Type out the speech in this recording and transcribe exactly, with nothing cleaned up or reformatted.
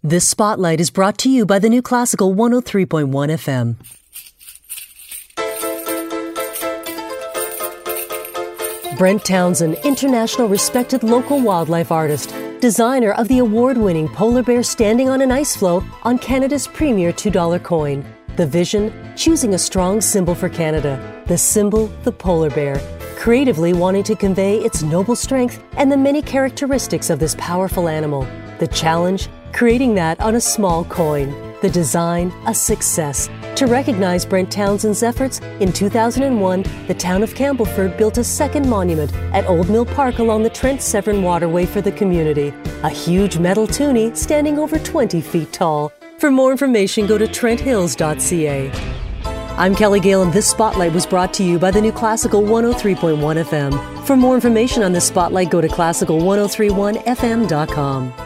This spotlight is brought to you by the New Classical one oh three point one F M. Brent Townsend, international respected local wildlife artist, designer of the award-winning polar bear standing on an ice floe on Canada's premier two dollar coin. The vision, choosing a strong symbol for Canada. The symbol, the polar bear. Creatively wanting to convey its noble strength and the many characteristics of this powerful animal. The challenge, creating that on a small coin. The design, a success. To recognize Brent Townsend's efforts, in two thousand one, the town of Campbellford built a second monument at Old Mill Park along the Trent Severn Waterway for the community. A huge metal toonie standing over twenty feet tall. For more information, go to trent hills dot c a. I'm Kelly Gale, and this Spotlight was brought to you by the New Classical one oh three point one F M. For more information on this Spotlight, go to classical ten thirty-one f m dot com.